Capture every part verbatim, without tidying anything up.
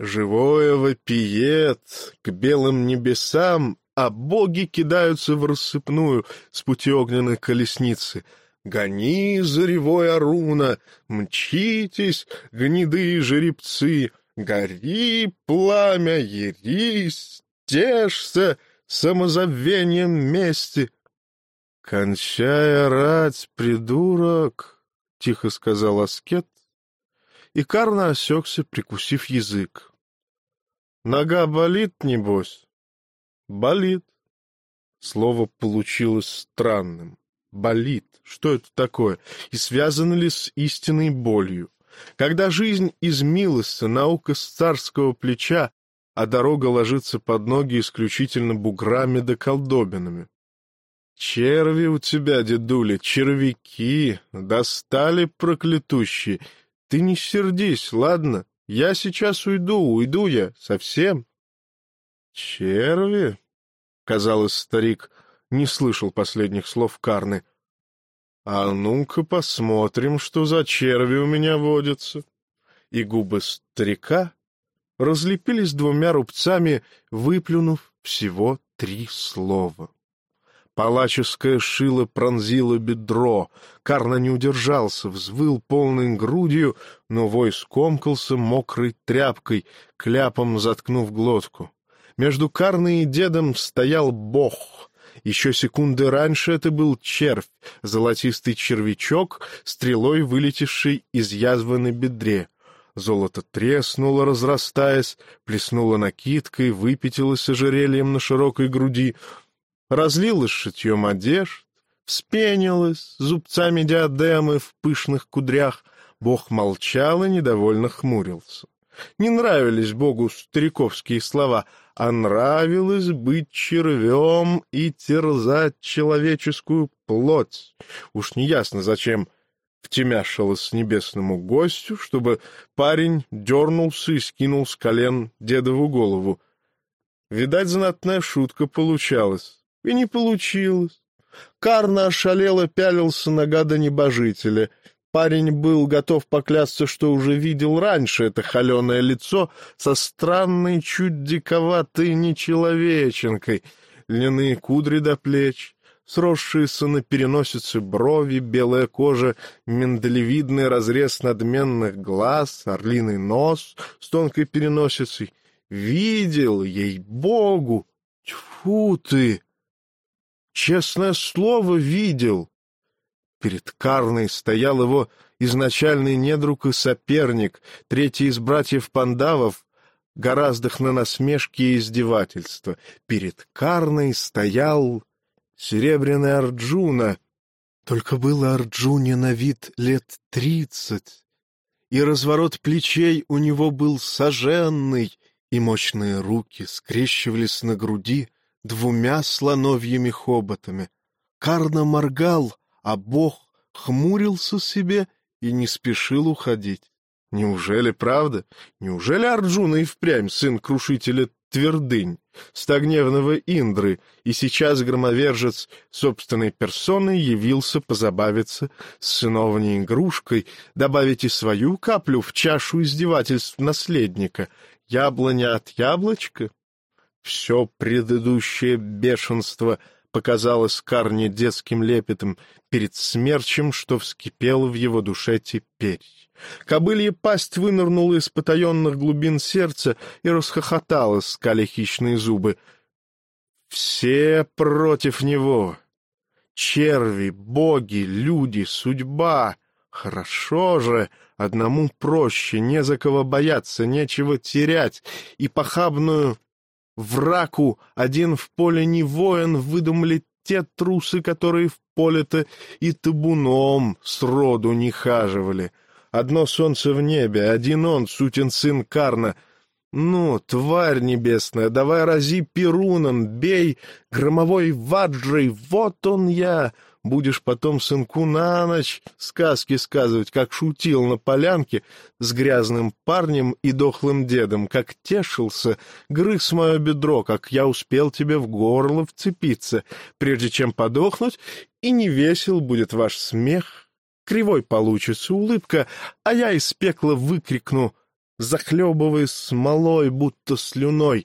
Живое вопиет к белым небесам, а боги кидаются в рассыпную с пути огненной колесницы. Гони, заревой Аруна, мчитесь, гнедые жеребцы, гори, пламя, ярись, тешься самозабвением мести. — Кончай орать, придурок, — тихо сказал аскет, и Карна осекся, прикусив язык. — Нога болит, небось? — Болит. Слово получилось странным. Болит. Что это такое? И связано ли с истинной болью? Когда жизнь из милости, наука с царского плеча, а дорога ложится под ноги исключительно буграми да колдобинами. Черви у тебя, дедуля, червяки, достали проклятущие. Ты не сердись, ладно? Я сейчас уйду, уйду я, совсем. Черви? Казалось, старик не слышал последних слов Карны. А ну-ка посмотрим, что за черви у меня водятся. И губы старика разлепились двумя рубцами, выплюнув всего три слова. Палаческое шило пронзило бедро. Карна не удержался, взвыл полной грудью, но вой скомкался мокрой тряпкой, кляпом заткнув глотку. Между Карной и дедом стоял бог. Еще секунды раньше это был червь, золотистый червячок, стрелой вылетевший из язвы на бедре. Золото треснуло, разрастаясь, плеснуло накидкой, выпятилось ожерельем на широкой груди, разлилось шитьем одежд, вспенилось зубцами диадемы в пышных кудрях. Бог молчал и недовольно хмурился. Не нравились Богу стариковские слова, а нравилось быть червем и терзать человеческую плоть. Уж неясно, зачем втемяшилось небесному гостю, чтобы парень дернулся и скинул с колен дедову голову. Видать, знатная шутка получалась. И не получилось. Карна ошалело пялился на гада-небожителя. Парень был готов поклясться, что уже видел раньше это холеное лицо со странной, чуть диковатой нечеловеченкой, льняные кудри до плеч, сросшиеся на переносице брови, белая кожа, миндалевидный разрез надменных глаз, орлиный нос с тонкой переносицей. Видел, ей-богу! Тьфу ты! Честное слово, видел! Перед Карной стоял его изначальный недруг и соперник, третий из братьев Пандавов, гораздых на насмешки и издевательства. Перед Карной стоял серебряный Арджуна. Только было Арджуне на вид лет тридцать, и разворот плечей у него был соженный, и мощные руки скрещивались на груди двумя слоновьими хоботами. Карна моргал, а бог хмурился себе и не спешил уходить. Неужели правда? Неужели Арджуна и впрямь сын крушителя твердынь, стогневного Индры, и сейчас громовержец собственной персоной явился позабавиться с сыновней игрушкой, добавить и свою каплю в чашу издевательств наследника? Яблоня от яблочка? Все предыдущее бешенство показалось Карне детским лепетом перед смерчем, что вскипело в его душе теперь. Кобылья пасть вынырнула из потаенных глубин сердца и расхохоталась, скаля хищные зубы. Все против него. Черви, боги, люди, судьба. Хорошо же, одному проще, не за кого бояться, нечего терять, и похабную враку один в поле не воин выдумали те трусы, которые в поле-то и табуном сроду не хаживали. Одно солнце в небе, один он, сутен сын Карна. Ну, тварь небесная, давай рази перуном, бей громовой ваджей, вот он я. Будешь потом сынку на ночь сказки сказывать, как шутил на полянке с грязным парнем и дохлым дедом, как тешился, грыз мое бедро, как я успел тебе в горло вцепиться, прежде чем подохнуть, и не весел будет ваш смех. Кривой получится улыбка, а я из пекла выкрикну: захлебываясь смолой, будто слюной.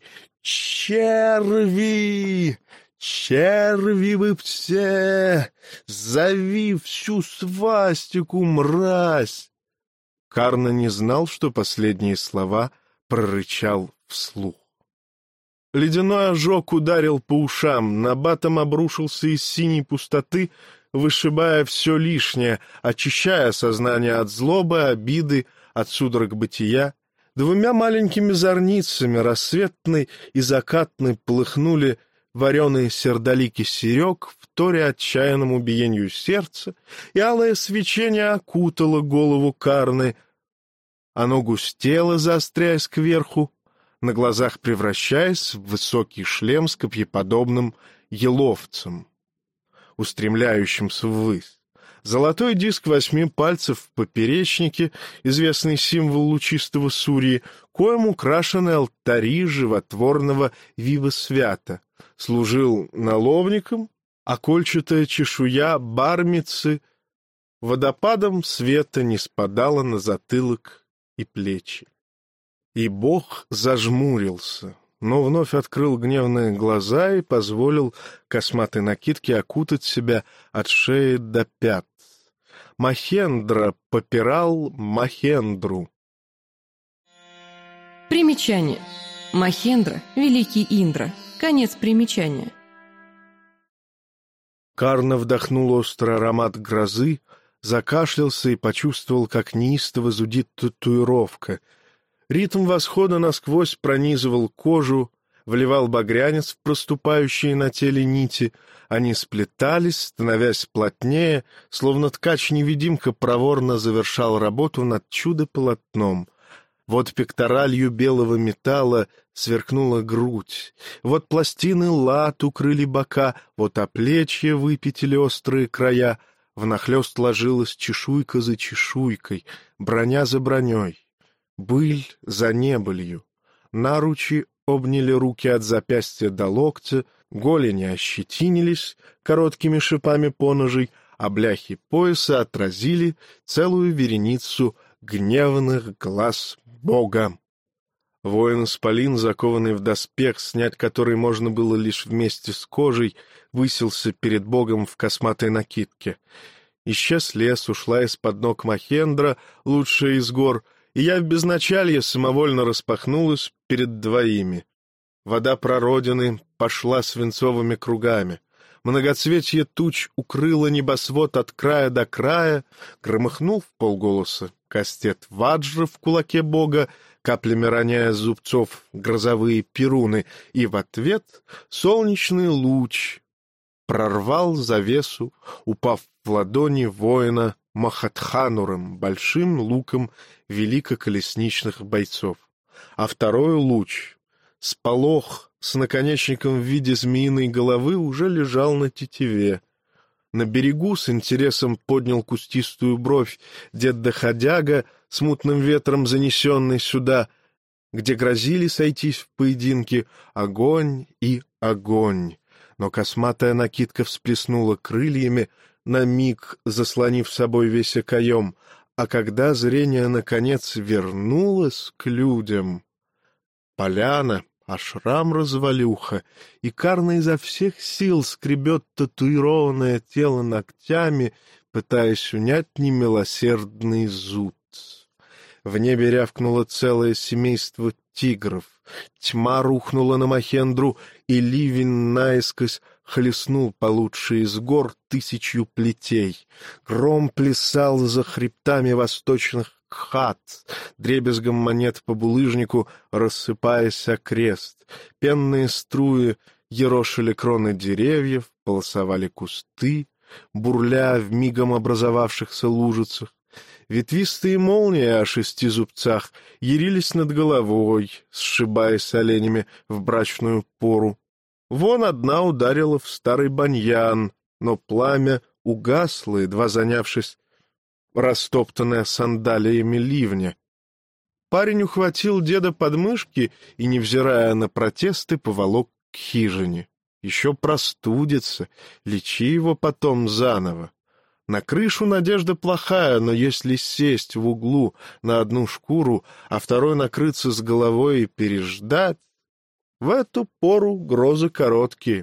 «Черви! Черви вы все! Зови всю свастику, мразь!» Карна не знал, что последние слова прорычал вслух. Ледяной ожог ударил по ушам, набатом обрушился из синей пустоты, вышибая все лишнее, очищая сознание от злобы, обиды, от судорог бытия. Двумя маленькими зорницами, рассветной и закатной, полыхнули вареные сердолики серег, вторя отчаянному биению сердца, и алое свечение окутало голову Карны. Оно густело, заостряясь кверху, на глазах превращаясь в высокий шлем с копьеподобным еловцем, устремляющимся ввысь. Золотой диск восьми пальцев в поперечнике, известный символ лучистого Сурьи, коем украшены алтари животворного вива-свята, служил наловником, а кольчатая чешуя бармицы водопадом света не спадала на затылок и плечи. И бог зажмурился, но вновь открыл гневные глаза и позволил косматой накидке окутать себя от шеи до пят. Махендра попирал Махендру. Примечание. Махендра — великий Индра. Конец примечания. Карна вдохнул острый аромат грозы, закашлялся и почувствовал, как неистово зудит татуировка. Ритм восхода насквозь пронизывал кожу, вливал багрянец в проступающие на теле нити. Они сплетались, становясь плотнее, словно ткач-невидимка проворно завершал работу над чудо-полотном. Вот пекторалью белого металла сверкнула грудь, вот пластины лад укрыли бока, вот оплечья выпятили острые края, внахлёст ложилась чешуйка за чешуйкой, броня за броней. Быль за небылью. Наручи обняли руки от запястья до локтя, голени ощетинились короткими шипами поножей, а бляхи пояса отразили целую вереницу гневных глаз бога. Воин-исполин, закованный в доспех, снять который можно было лишь вместе с кожей, высился перед богом в косматой накидке. Исчез лес, ушла из-под ног Махендра, лучшая из гор, и я в безначалье самовольно распахнулась перед двоими. Вода прародины пошла свинцовыми кругами. Многоцветье туч укрыло небосвод от края до края, громыхнул вполголоса кастет ваджра в кулаке бога, каплями роняя с зубцов грозовые перуны, и в ответ солнечный луч прорвал завесу, упав в ладони воина Махатхануром, большим луком великоколесничных бойцов. А второй луч, сполох с наконечником в виде змеиной головы, уже лежал на тетиве. На берегу с интересом поднял кустистую бровь дед Доходяга, смутным ветром занесенный сюда, где грозили сойтись в поединке огонь и огонь. Но косматая накидка всплеснула крыльями, на миг заслонив собой весь окоем, а когда зрение, наконец, вернулось к людям, поляна, ашрам-развалюха, и Карна изо всех сил скребет татуированное тело ногтями, пытаясь унять немилосердный зуд. В небе рявкнуло целое семейство тигров, тьма рухнула на Махендру, и ливень наискось хлестнул получше из гор тысячью плетей. Гром плясал за хребтами восточных хат, дребезгом монет по булыжнику рассыпаясь окрест. Пенные струи ерошили кроны деревьев, полосовали кусты, бурля в мигом образовавшихся лужицах. Ветвистые молнии о шести зубцах ярились над головой, сшибаясь оленями в брачную пору. Вон одна ударила в старый баньян, но пламя угасло, едва занявшись растоптанная сандалиями ливня. Парень ухватил деда под мышки и, невзирая на протесты, поволок к хижине. Еще простудится, лечи его потом заново. На крышу надежда плохая, но если сесть в углу на одну шкуру, а второй накрыться с головой и переждать, в эту пору грозы короткие.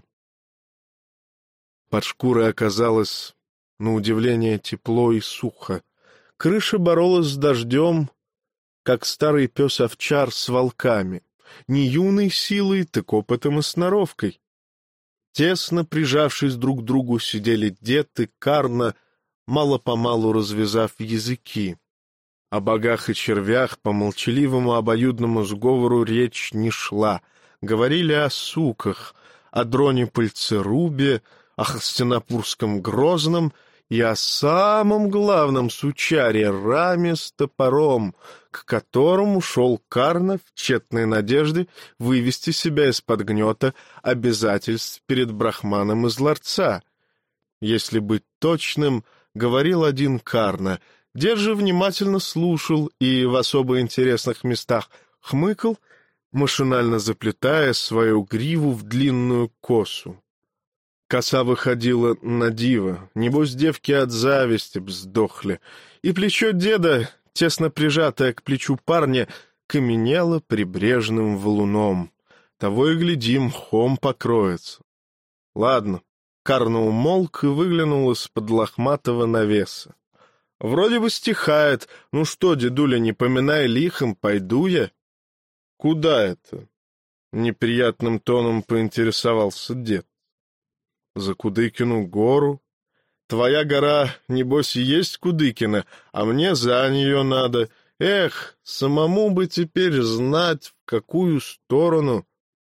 Под шкурой оказалось, на удивление, тепло и сухо. Крыша боролась с дождем, как старый пес-овчар с волками. Не юной силой, так опытом и сноровкой. Тесно прижавшись друг к другу, сидели дед и Карна, мало-помалу развязав языки. О богах и червях по молчаливому обоюдному сговору речь не шла. Говорили о суках, о дроне-пыльцерубе, о Хастенопурском Грозном и о самом главном сучаре раме с топором, к которому шел Карна в тщетной надежде вывести себя из-под гнета обязательств перед брахманом из ларца. Если быть точным, говорил один Карна, дед же внимательно слушал и в особо интересных местах хмыкал, машинально заплетая свою гриву в длинную косу. Коса выходила на диво, небось девки от зависти вздохли, и плечо деда, тесно прижатое к плечу парня, каменело прибрежным валуном. Того и гляди, мхом покроется. Ладно, Карна умолк и выглянул из-под лохматого навеса. Вроде бы стихает. Ну что, дедуля, не поминай лихом, пойду я. Куда это? Неприятным тоном поинтересовался дед. За Кудыкину гору. Твоя гора, небось, и есть Кудыкина, а мне за нее надо. Эх, самому бы теперь знать, в какую сторону.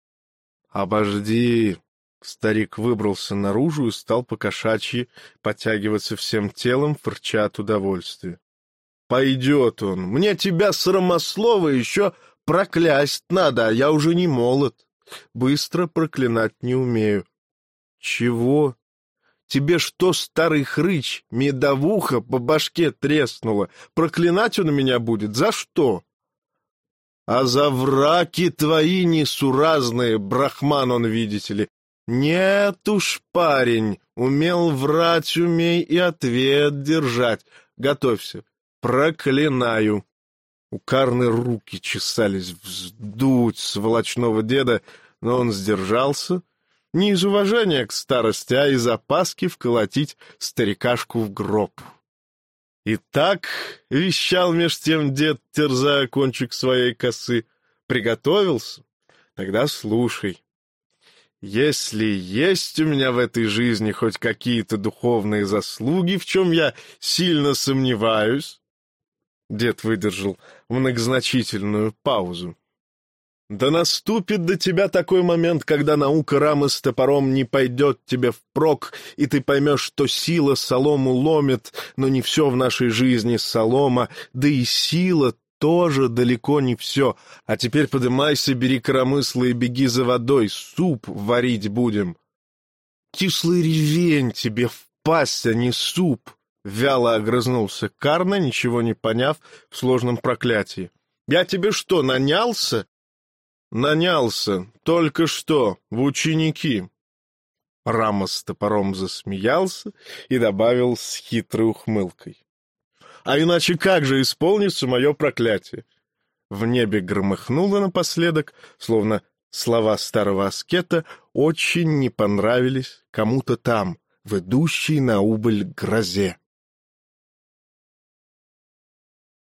Обожди. Старик выбрался наружу и стал по-кошачьи подтягиваться всем телом, фырча от удовольствия. Пойдет он. Мне тебя, срамослова, еще проклясть надо, а я уже не молод. Быстро проклинать не умею. Чего? Тебе что, старый хрыч, медовуха по башке треснула? Проклинать он меня будет? За что? А за враки твои несуразные, брахман он, видите ли. Нет уж, парень, умел врать, умей и ответ держать. Готовься, проклинаю. У Карны руки чесались вздуть сволочного деда, но он сдержался. Не из уважения к старости, а из опаски вколотить старикашку в гроб. И так, — вещал меж тем дед, терзая кончик своей косы, — приготовился? Тогда слушай. Если есть у меня в этой жизни хоть какие-то духовные заслуги, в чем я сильно сомневаюсь, дед выдержал многозначительную паузу, да наступит до тебя такой момент, когда наука рамы с топором не пойдет тебе впрок, и ты поймешь, что сила солому ломит, но не все в нашей жизни солома, да и сила тоже далеко не все. А теперь подымайся, бери коромысло и беги за водой, суп варить будем. Кислый ревень тебе в пасть, а не суп, — вяло огрызнулся Карна, ничего не поняв в сложном проклятии. Я тебе что, нанялся? Нанялся, только что, в ученики. Рама с топором засмеялся и добавил с хитрой ухмылкой. А иначе как же исполнится мое проклятие? В небе громыхнуло напоследок, словно слова старого аскета очень не понравились кому-то там, в идущей на убыль грозе.